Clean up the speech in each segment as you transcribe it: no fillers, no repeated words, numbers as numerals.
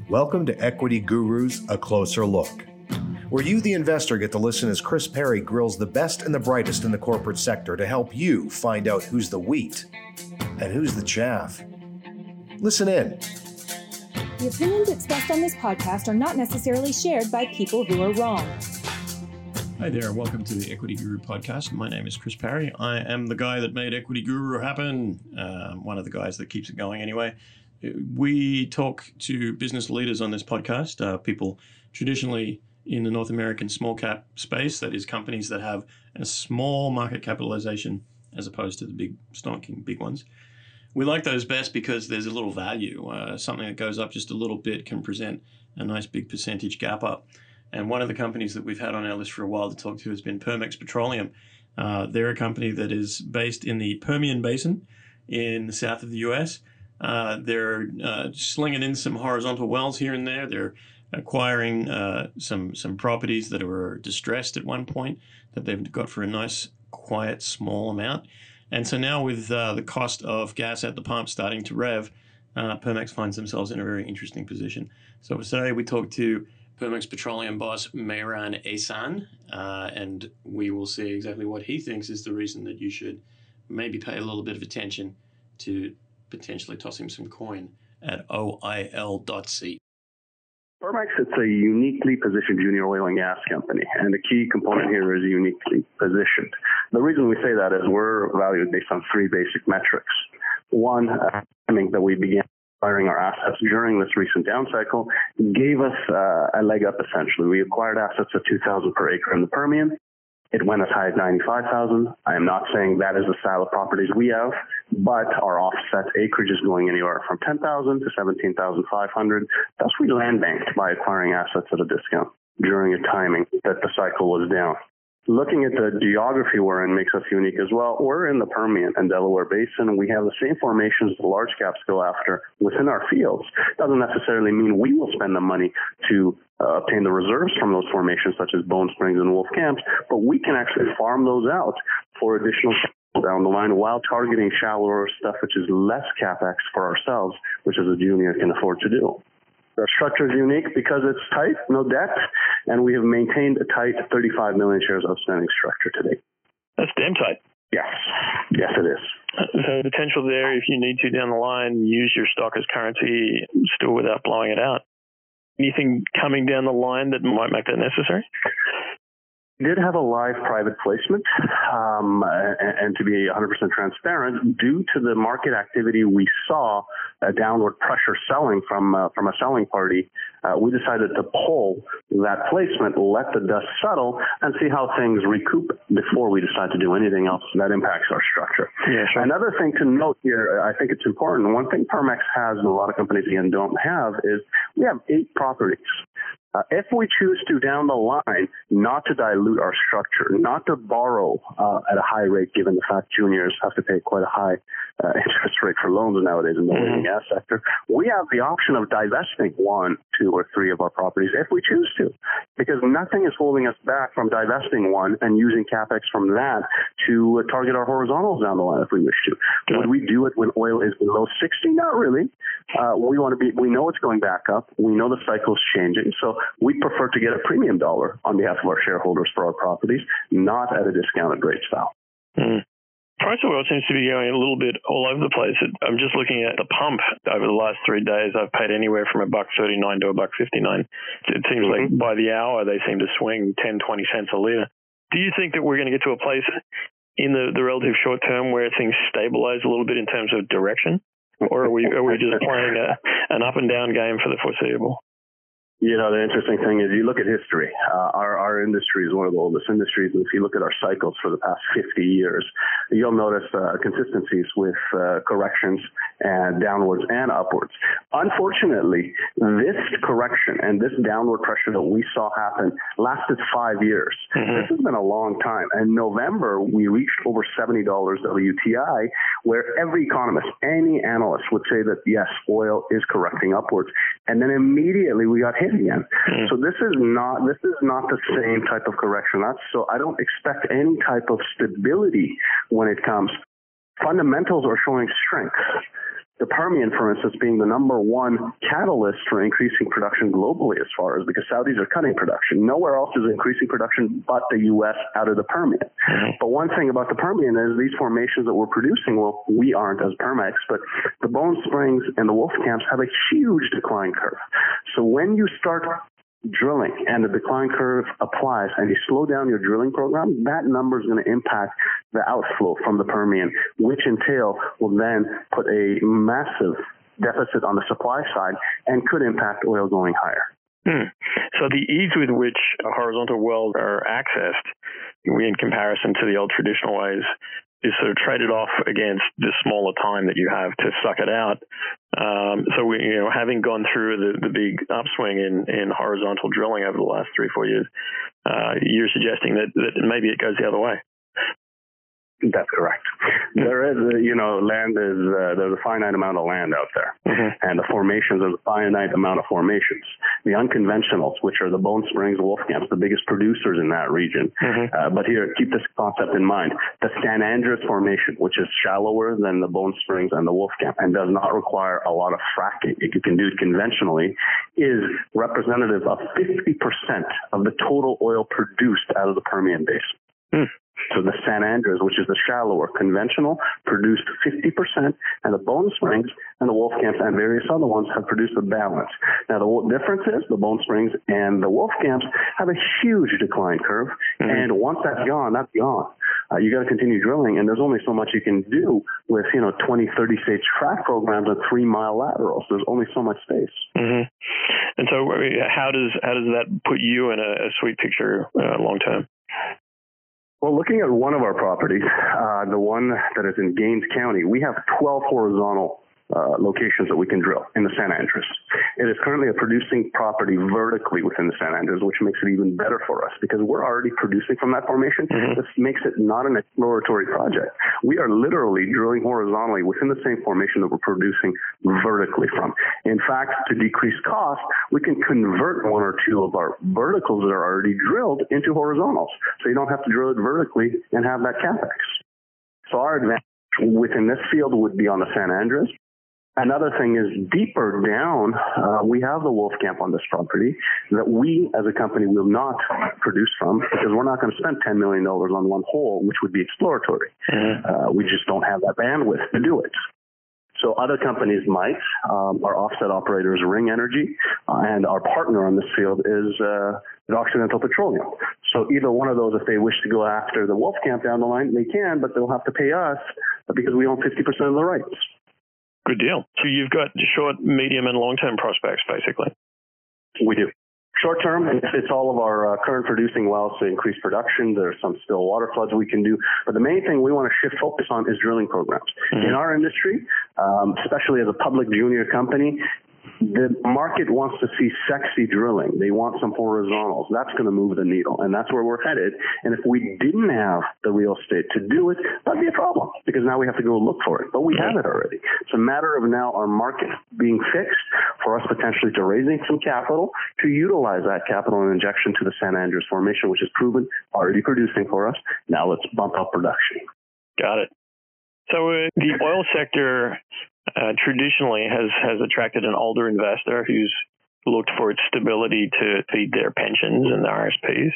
Welcome to Equity Gurus, A Closer Look, where you, the investor, get to listen as Chris Perry grills the best and the brightest in the corporate sector to help you find out who's the wheat and who's the chaff. Listen in. The opinions expressed on this podcast are not necessarily shared by people who are wrong. Hi there, welcome to the Equity Guru podcast. My name is Chris Perry. I am the guy that made Equity Guru happen, one of the guys that keeps it going anyway. We talk to business leaders on this podcast, people traditionally in the North American small cap space, that is companies that have a small market capitalization as opposed to the big stonking big ones. We like those best because there's a little value. Something that goes up just a little bit can present a nice big percentage gap up. And one of the companies that we've had on our list for a while to talk to has been Permex Petroleum. They're a company that is based in the Permian Basin in the south of the U.S. They're slinging in some horizontal wells here and there. They're acquiring some properties that were distressed at one point that they've got for a nice, quiet, small amount. And so now with the cost of gas at the pump starting to rev, Permex finds themselves in a very interesting position. So today we talk to Permex Petroleum boss Mehran Ehsan, and we will see exactly what he thinks is the reason that you should maybe pay a little bit of attention to potentially toss him some coin at oil.c. Permex, it's a uniquely positioned junior oil and gas company, and the key component here is uniquely positioned. The reason we say that is we're valued based on three basic metrics. One, timing that we began acquiring our assets during this recent down cycle gave us a leg up essentially. We acquired assets at $2,000 per acre in the Permian. It went as high as $95,000. I am not saying that is the style of properties we have, but our offset acreage is going anywhere from $10,000 to $17,500. Thus, we land banked by acquiring assets at a discount during a timing that the cycle was down. Looking at the geography we're in makes us unique as well. We're in the Permian and Delaware Basin. We have the same formations the large caps go after within our fields. Doesn't necessarily mean we will spend the money to obtain the reserves from those formations, such as Bone Springs and Wolf Camps, but we can actually farm those out for additional down the line while targeting shallower stuff, which is less capex for ourselves, which as a junior can afford to do. Our structure is unique because it's tight, no debt, and we have maintained a tight 35 million shares outstanding structure today. That's damn tight. Yes. Yes, it is. So potential there, if you need to down the line, use your stock as currency still without blowing it out. Anything coming down the line that might make that necessary? We did have a live private placement, and to be 100% transparent, due to the market activity we saw, a downward pressure selling from a selling party, we decided to pull that placement, let the dust settle, and see how things recoup before we decide to do anything else that impacts our structure. Yeah, sure. Another thing to note here, I think it's important, one thing Permex has and a lot of companies again don't have is we have 8 properties. If we choose to, down the line, not to dilute our structure, not to borrow at a high rate, given the fact juniors have to pay quite a high interest rate for loans nowadays in the oil and gas sector, we have the option of divesting 1, 2, or 3 of our properties if we choose to, because nothing is holding us back from divesting one and using capex from that to target our horizontals down the line if we wish to. Would we do it when oil is below 60? Not really. We know it's going back up. We know the cycle's changing. So we prefer to get a premium dollar on behalf of our shareholders for our properties, not at a discounted rate style. Price of oil seems to be going a little bit all over the place. I'm just looking at the pump over the last 3 days. I've paid anywhere from $1.39 to $1.59. It seems like by the hour they seem to swing 10, 20 cents a litre. Do you think that we're going to get to a place in the relative short term where things stabilize a little bit in terms of direction? Or are we just playing an up and down game for the foreseeable? You know, the interesting thing is you look at history. Our industry is one of the oldest industries, and if you look at our cycles for the past 50 years, you'll notice consistencies with corrections and downwards and upwards. Unfortunately, this correction and this downward pressure that we saw happen lasted 5 years. This has been a long time. In November, we reached over $70 WTI, where every economist, any analyst would say that, yes, oil is correcting upwards. And then immediately we got hit again. So this is not the same type of correction. So I don't expect any type of stability when it comes. Fundamentals are showing strength. The Permian, for instance, being the number one catalyst for increasing production globally because Saudis are cutting production. Nowhere else is increasing production but the U.S. out of the Permian. Mm-hmm. But one thing about the Permian is these formations that we're producing, well, we aren't as Permex, but the Bone Springs and the Wolfcamps have a huge decline curve. So when you start drilling and the decline curve applies and you slow down your drilling program, that number is going to impact the outflow from the Permian, which will then put a massive deficit on the supply side and could impact oil going higher. So the ease with which horizontal wells are accessed in comparison to the old traditional ways is sort of traded off against the smaller time that you have to suck it out. So we, having gone through the big upswing in horizontal drilling over the last 3-4 years, you're suggesting that maybe it goes the other way. That's correct. There is, land is, there's a finite amount of land out there. Mm-hmm. And the formations, there's a finite amount of formations. The unconventionals, which are the Bone Springs, Wolfcamps, the biggest producers in that region. Mm-hmm. But here, keep this concept in mind. The San Andres Formation, which is shallower than the Bone Springs and the Wolfcamp and does not require a lot of fracking, if you can do it conventionally, is representative of 50% of the total oil produced out of the Permian Basin. So the San Andres, which is the shallower conventional, produced 50%, and the Bone Springs and the Wolfcamps and various other ones have produced a balance. Now, the difference is the Bone Springs and the Wolfcamps have a huge decline curve, and once that's gone, that's gone. You got to continue drilling, and there's only so much you can do with 20, 30-stage frac programs and 3-mile laterals. There's only so much space. Mm-hmm. And so, how does that put you in a sweet picture long term? Well, looking at one of our properties, the one that is in Gaines County, we have 12 horizontal locations that we can drill in the San Andres. It is currently a producing property vertically within the San Andres, which makes it even better for us because we're already producing from that formation. Mm-hmm. This makes it not an exploratory project. We are literally drilling horizontally within the same formation that we're producing vertically from. In fact, to decrease cost, we can convert one or two of our verticals that are already drilled into horizontals. So you don't have to drill it vertically and have that capex. So our advantage within this field would be on the San Andres. Another thing is deeper down, we have the Wolfcamp on this property that we as a company will not produce from because we're not going to spend $10 million on one hole, which would be exploratory. Mm-hmm. We just don't have that bandwidth to do it. So other companies might. Our offset operator is Ring Energy, and our partner on this field is Occidental Petroleum. So either one of those, if they wish to go after the Wolfcamp down the line, they can, but they'll have to pay us because we own 50% of the rights. Good deal. So you've got short, medium, and long-term prospects, basically. We do. Short term, it's all of our current producing wells to increase production. There's some still water floods we can do. But the main thing we want to shift focus on is drilling programs. Mm-hmm. In our industry, especially as a public junior company, the market wants to see sexy drilling. They want some horizontals. That's going to move the needle, and that's where we're headed. And if we didn't have the real estate to do it, that'd be a problem because now we have to go look for it. But we have it already. It's a matter of now our market being fixed for us potentially to raising some capital to utilize that capital and injection to the San Andres Formation, which is proven already producing for us. Now let's bump up production. Got it. So the oil sector traditionally has attracted an older investor who's looked for its stability to feed their pensions and the RSPs.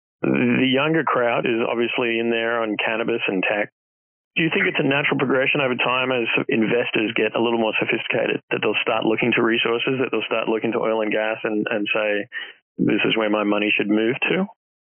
The younger crowd is obviously in there on cannabis and tech. Do you think it's a natural progression over time as investors get a little more sophisticated, that they'll start looking to resources, that they'll start looking to oil and gas and say, this is where my money should move to?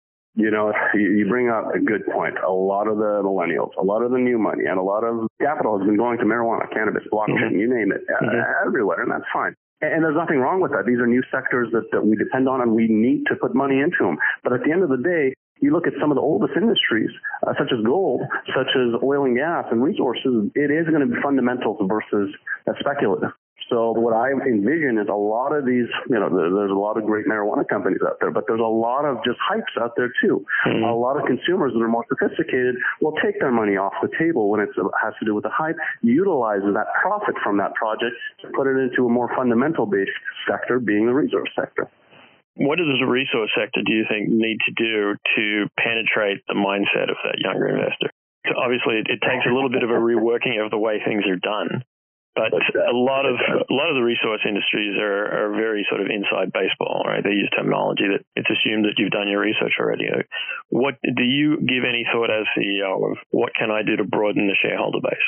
You bring up a good point. A lot of the millennials, a lot of the new money, and a lot of capital has been going to marijuana, cannabis, blockchain, you name it, everywhere, and that's fine. And there's nothing wrong with that. These are new sectors that we depend on, and we need to put money into them. But at the end of the day, you look at some of the oldest industries, such as gold, such as oil and gas and resources, it is going to be fundamentals versus speculative. So what I envision is a lot of these, there's a lot of great marijuana companies out there, but there's a lot of just hypes out there too. Mm-hmm. A lot of consumers that are more sophisticated will take their money off the table when it has to do with the hype, utilize that profit from that project to put it into a more fundamental-based sector, being the resource sector. What does the resource sector, do you think, need to do to penetrate the mindset of that younger investor? So obviously, it takes a little bit of a reworking of the way things are done. But a lot of the resource industries are very sort of inside baseball, right? They use terminology that it's assumed that you've done your research already. What do you give any thought as CEO of what can I do to broaden the shareholder base?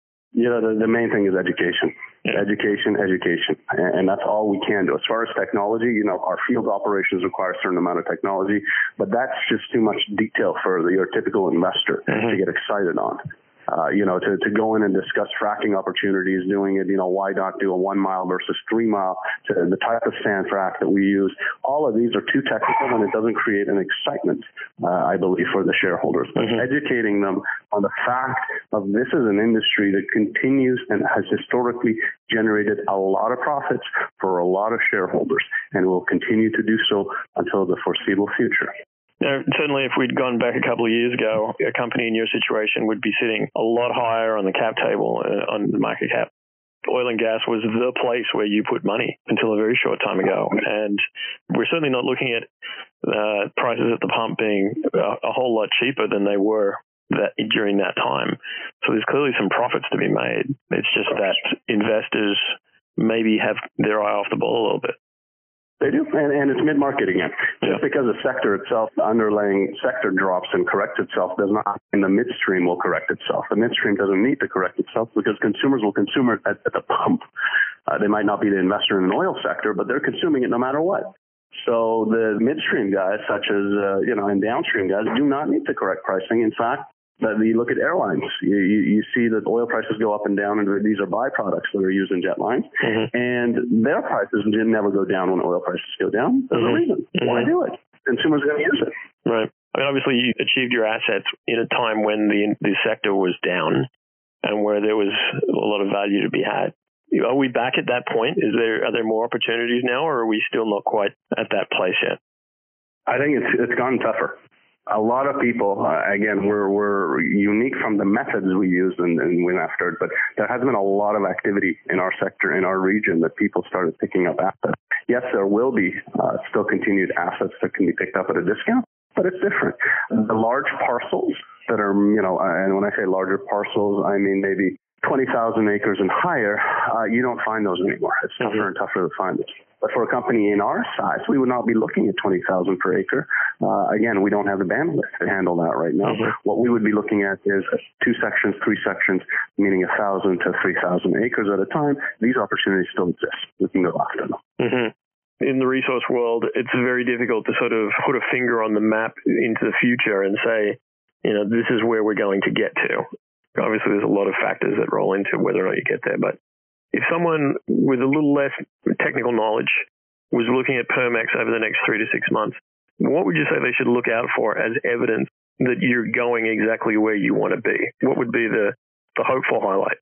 The main thing is education. Yeah. Education. And that's all we can do. As far as technology, our field operations require a certain amount of technology, but that's just too much detail for your typical investor to get excited on. To go in and discuss fracking opportunities, doing it, why not do a 1 mile versus 3 mile, to the type of sand frac that we use. All of these are too technical and it doesn't create an excitement, I believe, for the shareholders. But educating them on the fact of this is an industry that continues and has historically generated a lot of profits for a lot of shareholders and will continue to do so until the foreseeable future. Now, certainly, if we'd gone back a couple of years ago, a company in your situation would be sitting a lot higher on the cap table, on the market cap. Oil and gas was the place where you put money until a very short time ago. And we're certainly not looking at prices at the pump being a whole lot cheaper than they were during that time. So there's clearly some profits to be made. It's just that investors maybe have their eye off the ball a little bit. They do, and it's mid-market again. Just because the sector itself, the underlying sector drops and corrects itself, does not mean the midstream will correct itself. The midstream doesn't need to correct itself because consumers will consume it at the pump. They might not be the investor in an oil sector, but they're consuming it no matter what. So the midstream guys, such as, and downstream guys, do not need to correct pricing. In fact, you look at airlines, you see that oil prices go up and down, and these are byproducts that are used in jet lines, and their prices never go down when oil prices go down. There's a reason. Why do it? Consumers are going to use it. Right. I mean, obviously, you achieved your assets in a time when the sector was down and where there was a lot of value to be had. Are we back at that point? Are there more opportunities now, or are we still not quite at that place yet? I think it's gotten tougher. A lot of people, again, we're unique from the methods we use and went after it, but there has been a lot of activity in our sector, in our region, that people started picking up assets. Yes, there will be still continued assets that can be picked up at a discount, but it's different. The large parcels that are, and when I say larger parcels, I mean maybe 20,000 acres and higher, you don't find those anymore. It's tougher and tougher to find them. But for a company in our size, we would not be looking at 20,000 per acre. Again, we don't have the bandwidth to handle that right now. What we would be looking at is 2 sections, 3 sections, meaning 1,000 to 3,000 acres at a time. These opportunities still exist. We can go after them. In the resource world, it's very difficult to sort of put a finger on the map into the future and say, this is where we're going to get to. Obviously, there's a lot of factors that roll into whether or not you get there. But if someone with a little less technical knowledge was looking at Permex over the next 3 to 6 months, what would you say they should look out for as evidence that you're going exactly where you want to be? What would be the hopeful highlight?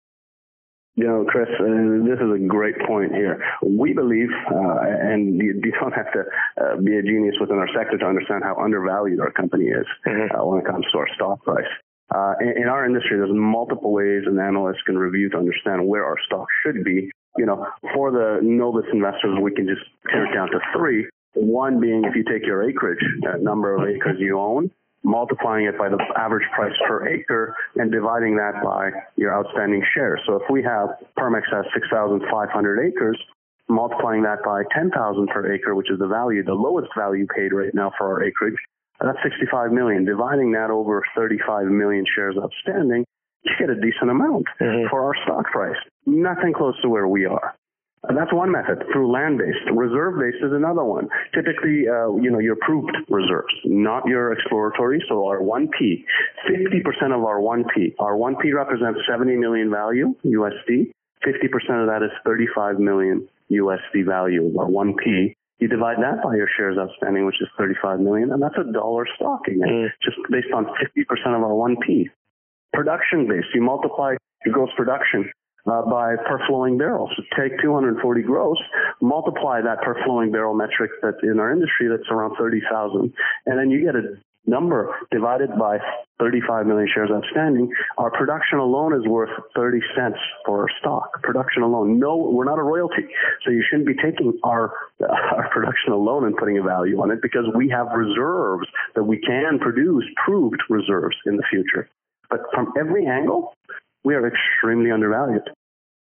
Chris, this is a great point here. We believe, and you don't have to be a genius within our sector to understand how undervalued our company is when it comes to our stock price. In our industry, there's multiple ways an analyst can review to understand where our stock should be. For the novice investors, we can just tear it down to 3. One being, if you take your acreage, that number of acres you own, multiplying it by the average price per acre and dividing that by your outstanding shares. So if we have, Permex has 6,500 acres, multiplying that by 10,000 per acre, which is the lowest value paid right now for our acreage, that's 65 million. Dividing that over 35 million shares outstanding, you get a decent amount for our stock price. Nothing close to where we are. That's one method, through land-based. Reserve-based is another one. Typically, your proved reserves, not your exploratory. So our 1P, 50% of our 1P. Our 1P represents 70 million value, USD. 50% of that is 35 million USD value of our 1P. You divide that by your shares outstanding, which is 35 million, and that's $1 stock again, just based on 50% of our 1P. Production-based, you multiply your gross production by per flowing barrel. So take 240 gross, multiply that per flowing barrel metric that's in our industry, that's around 30,000, and then you get a number divided by 35 million shares outstanding. Our production alone is worth 30 cents for our stock. Production alone. No, we're not a royalty. So you shouldn't be taking our production alone and putting a value on it, because we have reserves that we can produce, proved reserves in the future. But from every angle, we are extremely undervalued.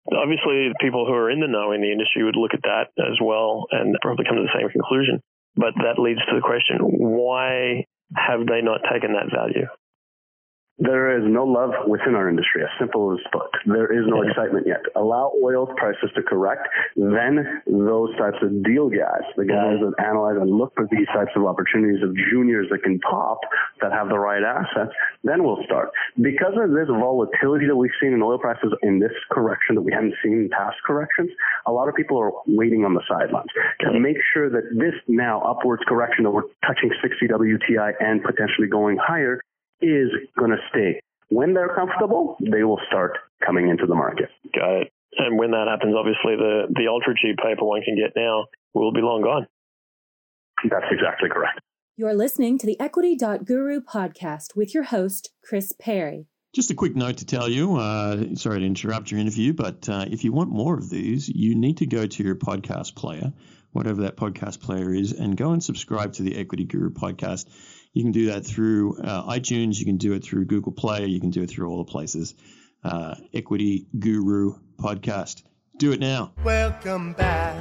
Obviously, people who are in the know in the industry would look at that as well and probably come to the same conclusion. But that leads to the question, why have they not taken that value? There is no love within our industry, as simple as put. There is no excitement yet. Allow oil prices to correct, then those types of deal guys, the guys that analyze and look for these types of opportunities of juniors that can pop, that have the right assets, then we'll start. Because of this volatility that we've seen in oil prices in this correction that we haven't seen in past corrections, a lot of people are waiting on the sidelines to make sure that this now upwards correction that we're touching 60 WTI and potentially going higher is going to stay. When they're comfortable, they will start coming into the market. Got it. And when that happens, obviously the ultra cheap paper one can get now will be long gone. That's exactly correct. You're listening to the Equity.Guru podcast with your host, Chris Perry. Just a quick note to tell you, sorry to interrupt your interview, but if you want more of these, you need to go to your podcast player, whatever that podcast player is, and go and subscribe to the Equity Guru podcast. You can do that through iTunes. You can do it through Google Play. You can do it through all the places. Equity Guru podcast. Do it now. Welcome back.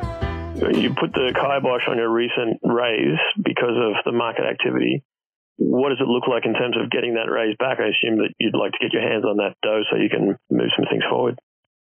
You put the kibosh on your recent raise because of the market activity. What does it look like in terms of getting that raise back? I assume that you'd like to get your hands on that dough so you can move some things forward.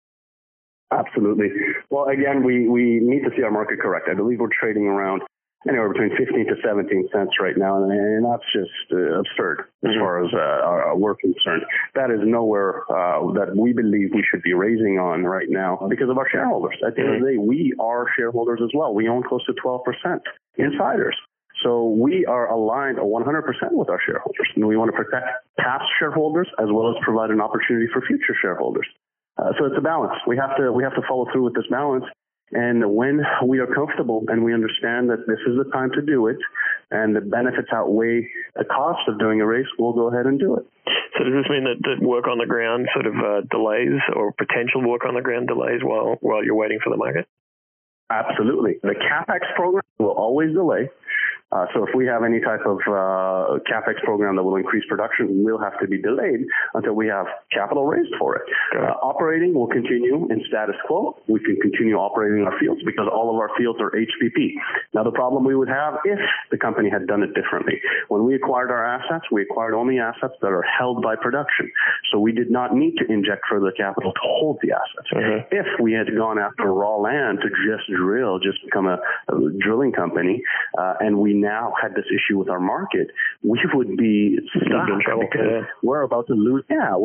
Absolutely. Well, again, we need to see our market correct. I believe we're trading around anywhere between 15 to 17 cents right now, and that's just absurd as far as we're concerned. That is nowhere that we believe we should be raising on right now because of our shareholders. At the end of the day, we are shareholders as well. We own close to 12% insiders. So we are aligned 100% with our shareholders, and we want to protect past shareholders as well as provide an opportunity for future shareholders. So it's a balance. We have to follow through with this balance. And when we are comfortable and we understand that this is the time to do it and the benefits outweigh the cost of doing a race, we'll go ahead and do it. So does this mean that work on the ground sort of delays or potential work on the ground delays while you're waiting for the market? Absolutely. The CapEx program will always delay. So if we have any type of CapEx program that will increase production, will have to be delayed until we have capital raised for it. Operating will continue in status quo. We can continue operating our fields because all of our fields are HPP. Now, the problem we would have if the company had done it differently. When we acquired our assets, we acquired only assets that are held by production. So we did not need to inject further capital to hold the assets. If we had gone after raw land to just drill, just become a drilling company, and we now had this issue with our market, we would be stuck because we're about to lose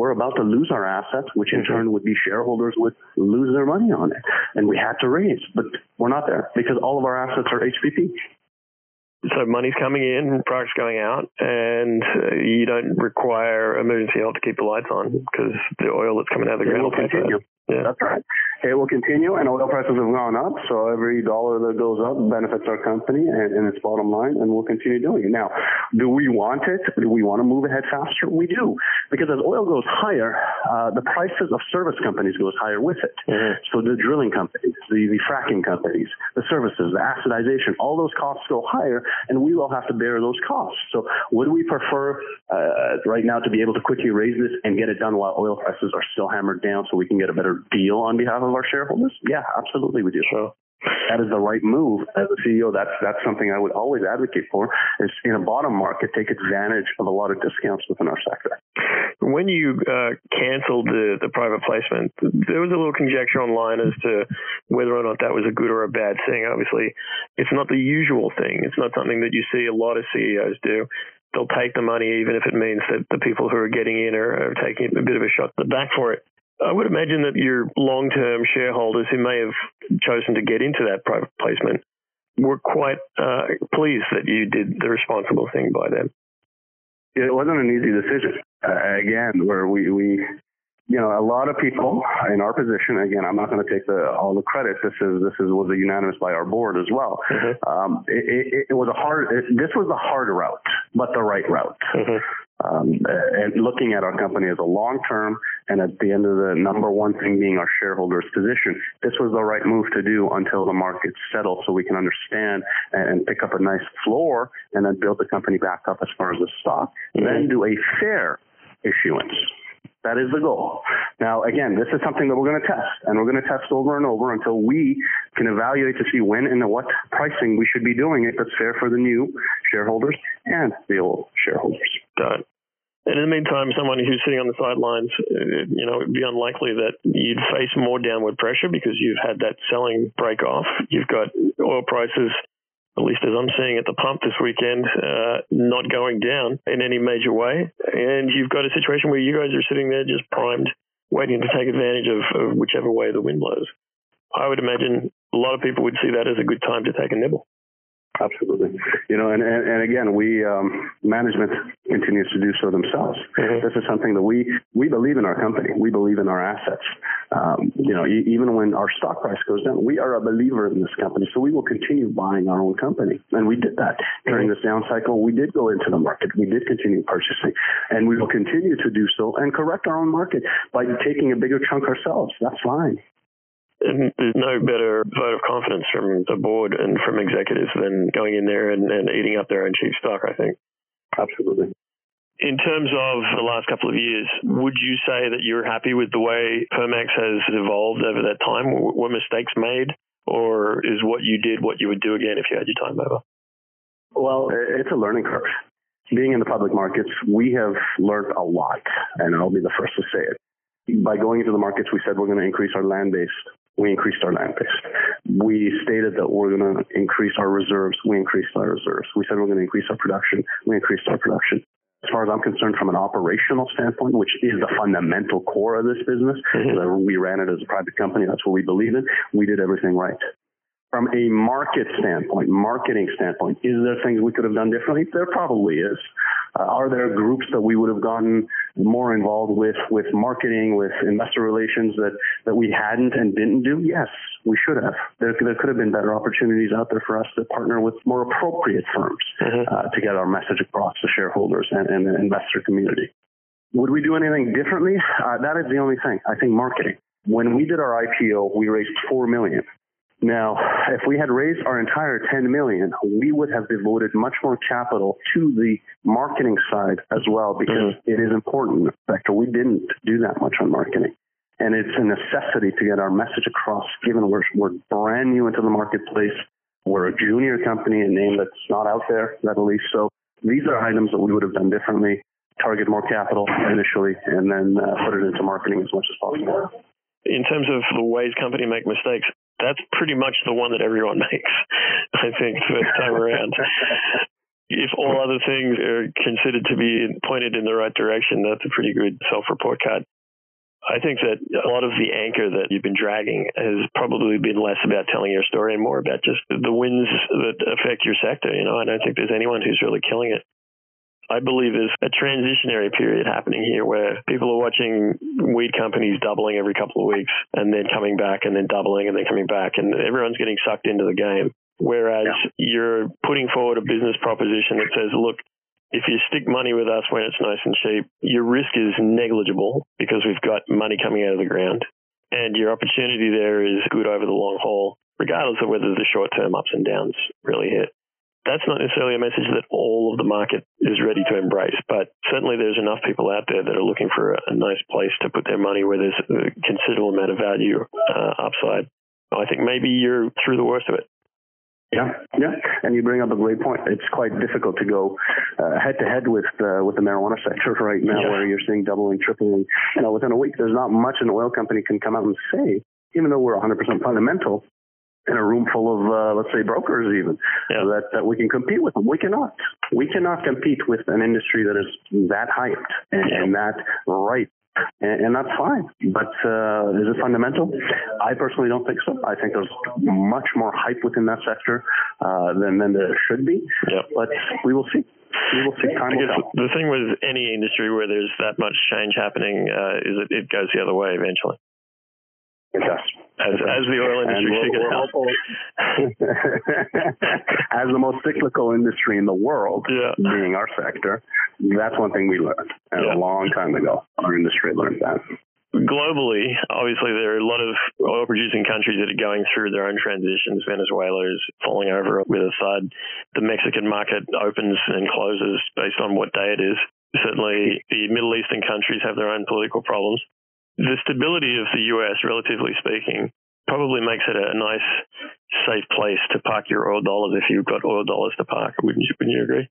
our assets, which in turn would be shareholders would lose their money on it. And we had to raise, but we're not there because all of our assets are HPP. So money's coming in, product's going out, and you don't require emergency help to keep the lights on because the oil that's coming out of the ground will continue. Yeah. That's right. It will continue, and oil prices have gone up, so every dollar that goes up benefits our company and its bottom line, and we'll continue doing it. Now, do we want it? Do we want to move ahead faster? We do, because as oil goes higher, the prices of service companies goes higher with it. So the drilling companies, the fracking companies, the services, the acidization, all those costs go higher, and we will have to bear those costs. So would we prefer right now to be able to quickly raise this and get it done while oil prices are still hammered down so we can get a better deal on behalf of our shareholders? Yeah, absolutely we do. So that is the right move. As a CEO, that's something I would always advocate for, is in a bottom market, take advantage of a lot of discounts within our sector. When you canceled the private placement, there was a little conjecture online as to whether or not that was a good or a bad thing. Obviously, it's not the usual thing. It's not something that you see a lot of CEOs do. They'll take the money even if it means that the people who are getting in are taking a bit of a shot in the back for it. I would imagine that your long-term shareholders who may have chosen to get into that private placement were quite pleased that you did the responsible thing by them. It wasn't an easy decision. Again, where we a lot of people in our position, again, I'm not going to take all the credit. This was unanimous by our board as well. It was this was the hard route, but the right route. And looking at our company as a long-term, and at the end of the number one thing being our shareholders' position, this was the right move to do until the markets settle so we can understand and pick up a nice floor and then build the company back up as far as the stock, and then do a fair issuance. That is the goal. Now, again, this is something that we're going to test, and we're going to test over and over until we can evaluate to see when and at what pricing we should be doing it that's fair for the new shareholders and the old shareholders. Got it. And in the meantime, someone who's sitting on the sidelines, it would be unlikely that you'd face more downward pressure because you've had that selling break off. You've got oil prices, at least as I'm seeing at the pump this weekend, not going down in any major way. And you've got a situation where you guys are sitting there just primed, waiting to take advantage of whichever way the wind blows. I would imagine a lot of people would see that as a good time to take a nibble. Absolutely. And again, management continues to do so themselves. Mm-hmm. This is something that we believe in our company. We believe in our assets. Even when our stock price goes down, we are a believer in this company. So we will continue buying our own company. And we did that during this down cycle. We did go into the market. We did continue purchasing, and we will continue to do so and correct our own market by taking a bigger chunk ourselves. That's fine. And there's no better vote of confidence from the board and from executives than going in there and eating up their own cheap stock, I think. Absolutely. In terms of the last couple of years, would you say that you're happy with the way Permax has evolved over that time? Were mistakes made, or is what you did what you would do again if you had your time over? Well, it's a learning curve. Being in the public markets, we have learned a lot, and I'll be the first to say it. By going into the markets, we said we're going to increase our land base. We increased our land base. We stated that we're going to increase our reserves. We increased our reserves. We said we're going to increase our production. We increased our production. As far as I'm concerned, from an operational standpoint, which is the fundamental core of this business, we ran it as a private company. That's what we believe in. We did everything right. From a marketing standpoint, is there things we could have done differently? There probably is. Are there groups that we would have gotten more involved with marketing, with investor relations that we hadn't and didn't do? Yes, we should have. There could have been better opportunities out there for us to partner with more appropriate firms to get our message across to shareholders and the investor community. Would we do anything differently? That is the only thing. I think marketing. When we did our IPO, we raised $4 million. Now, if we had raised our entire $10 million, we would have devoted much more capital to the marketing side as well, because it is important in the sector. We didn't do that much on marketing. And it's a necessity to get our message across, given we're brand new into the marketplace. We're a junior company, a name that's not out there, at least. So these are items that we would have done differently, target more capital initially, and then put it into marketing as much as possible. In terms of the ways companies make mistakes, that's pretty much the one that everyone makes, I think, first time around. If all other things are considered to be pointed in the right direction, that's a pretty good self-report card. I think that a lot of the anchor that you've been dragging has probably been less about telling your story and more about just the winds that affect your sector. I don't think there's anyone who's really killing it. I believe there's a transitionary period happening here where people are watching weed companies doubling every couple of weeks and then coming back and then doubling and then coming back, and everyone's getting sucked into the game. Whereas you're putting forward a business proposition that says, look, if you stick money with us when it's nice and cheap, your risk is negligible because we've got money coming out of the ground, and your opportunity there is good over the long haul, regardless of whether the short-term ups and downs really hit. That's not necessarily a message that all of the market is ready to embrace, but certainly there's enough people out there that are looking for a nice place to put their money where there's a considerable amount of value upside. I think maybe you're through the worst of it. Yeah, and you bring up a great point. It's quite difficult to go head-to-head with the marijuana sector right now, where you're seeing doubling, tripling. Within a week, there's not much an oil company can come out and say, even though we're 100% fundamental, in a room full of, let's say, brokers even, that we can compete with them. We cannot. We cannot compete with an industry that is that hyped and that ripe. And that's fine. But is it fundamental? I personally don't think so. I think there's much more hype within that sector than there should be. Yep. But we will see. We will see. Time will tell. The thing with any industry where there's that much change happening is that it goes the other way eventually. It does. As the oil industry figures out. As the most cyclical industry in the world, being our sector, that's one thing we learned a long time ago. Our industry learned that. Globally, obviously, there are a lot of oil-producing countries that are going through their own transitions. Venezuela is falling over with a thud. The Mexican market opens and closes based on what day it is. Certainly, the Middle Eastern countries have their own political problems. The stability of the US, relatively speaking, probably makes it a nice, safe place to park your oil dollars if you've got oil dollars to park. Wouldn't you agree?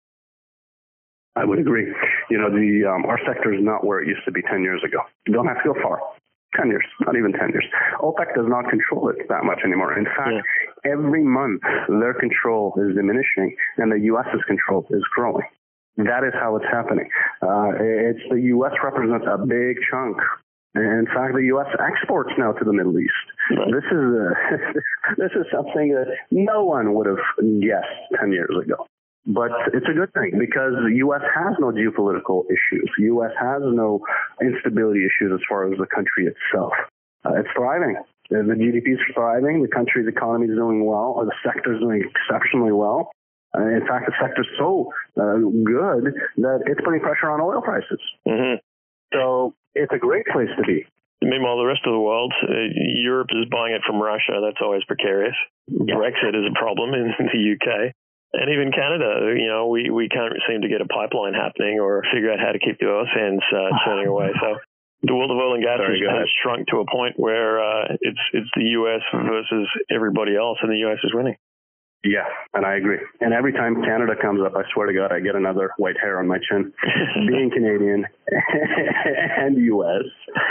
I would agree. Our sector is not where it used to be 10 years ago. You don't have to go far. 10 years, not even 10 years. OPEC does not control it that much anymore. In fact, every month their control is diminishing and the U.S.'s control is growing. That is how it's happening. It's the U.S. represents a big chunk. In fact, the U.S. exports now to the Middle East. Right. This is something that no one would have guessed 10 years ago. But it's a good thing because the U.S. has no geopolitical issues. The U.S. has no instability issues as far as the country itself. It's thriving. The GDP is thriving. The country's economy is doing well, or the sector is doing exceptionally well. In fact, the sector is so good that it's putting pressure on oil prices. Mm-hmm. So it's a great place to be. Meanwhile, the rest of the world, Europe is buying it from Russia. That's always precarious. Yeah. Brexit is a problem in the UK. And even Canada, we can't seem to get a pipeline happening or figure out how to keep the oil sands churning away. So the world of oil and gas has shrunk to a point where it's the U.S. versus everybody else, and the U.S. is winning. Yeah, and I agree. And every time Canada comes up, I swear to God, I get another white hair on my chin. Being Canadian and U.S.,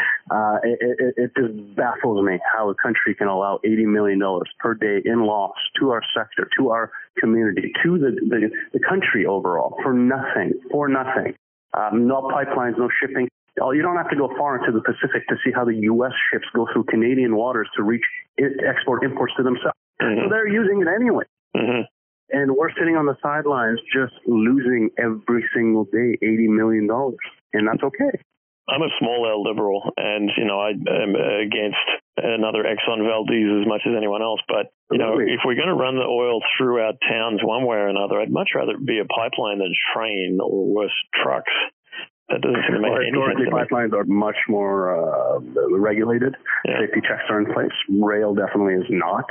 it just baffles me how a country can allow $80 million per day in loss to our sector, to our community, to the country overall, for nothing. No pipelines, no shipping. You don't have to go far into the Pacific to see how the U.S. ships go through Canadian waters to reach imports to themselves. Mm-hmm. So they're using it anyway. Mm-hmm. And we're sitting on the sidelines just losing every single day $80 million. And that's okay. I'm a small L liberal, and, I am against another Exxon Valdez as much as anyone else. But, if we're going to run the oil through our towns one way or another, I'd much rather it be a pipeline than train or worse, trucks. That doesn't seem to make any sense. Historically, pipelines are much more regulated. Yeah. Safety checks are in place. Rail definitely is not.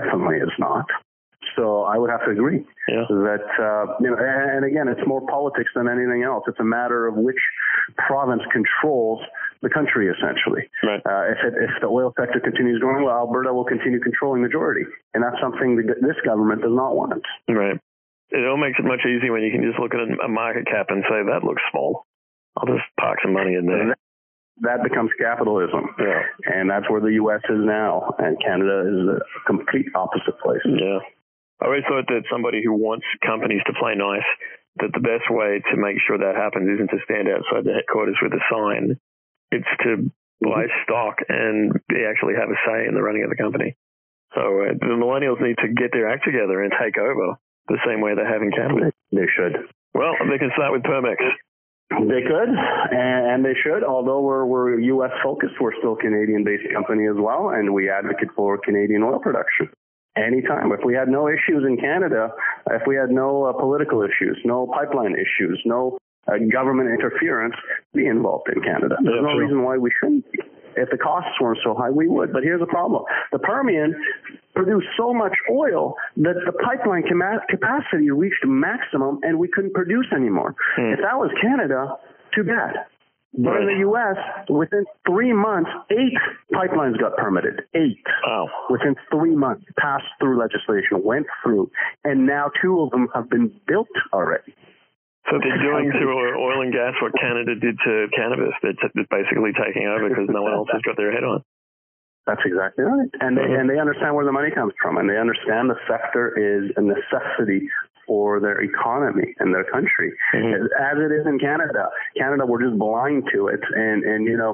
So I would have to agree that, and again, it's more politics than anything else. It's a matter of which province controls the country, essentially. Right. If the oil sector continues growing, well, Alberta will continue controlling majority. And that's something that this government does not want. Right. It all makes it much easier when you can just look at a market cap and say, that looks small. I'll just park some money in there. That becomes capitalism. Yeah. And that's where the U.S. is now. And Canada is a complete opposite place. Yeah. I always thought that somebody who wants companies to play nice, that the best way to make sure that happens isn't to stand outside the headquarters with a sign. It's to buy stock and actually have a say in the running of the company. So the millennials need to get their act together and take over the same way they have in Canada. They should. Well, they can start with Permex. They could, and they should. Although we're U.S. focused, we're still a Canadian-based company as well, and we advocate for Canadian oil production. Anytime. If we had no issues in Canada, if we had no political issues, no pipeline issues, no government interference, be involved in Canada. There's no reason why we shouldn't be. If the costs weren't so high, we would. But here's the problem. The Permian produced so much oil that the pipeline capacity reached maximum and we couldn't produce anymore. If that was Canada, too bad. But in the U.S., within 3 months, 8 pipelines got permitted. 8. Wow. Within 3 months, passed through legislation, went through, and now 2 of them have been built already. So they're doing to oil and gas what Canada did to cannabis. They're basically taking over because no one else has got their head on. That's exactly right. And they understand where the money comes from, and they understand the sector is a necessity for their economy and their country, as it is in Canada. Canada, we're just blind to it, and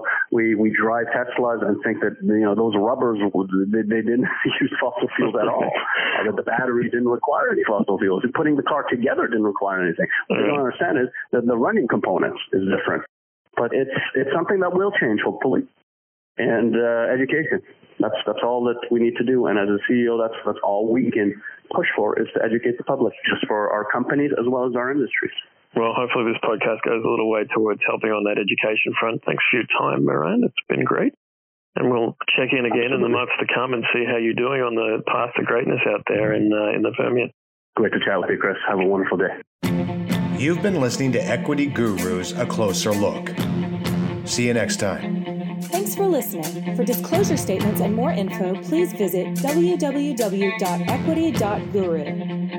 we drive Teslas and think that those rubbers they didn't use fossil fuels at all, that the battery didn't require any fossil fuels, and putting the car together didn't require anything. What they don't understand is that the running components is different, but it's something that will change, hopefully. And education. That's all that we need to do. And as a CEO, that's all we can push for, is to educate the public, just for our companies as well as our industries. Well, hopefully this podcast goes a little way towards helping on that education front. Thanks for your time, Moran. It's been great. And we'll check in again in the months to come and see how you're doing on the path to greatness out there in the Permian. Great to chat with you, Chris. Have a wonderful day. You've been listening to Equity Gurus, A Closer Look. See you next time. Thanks for listening. For disclosure statements and more info, please visit www.equity.guru.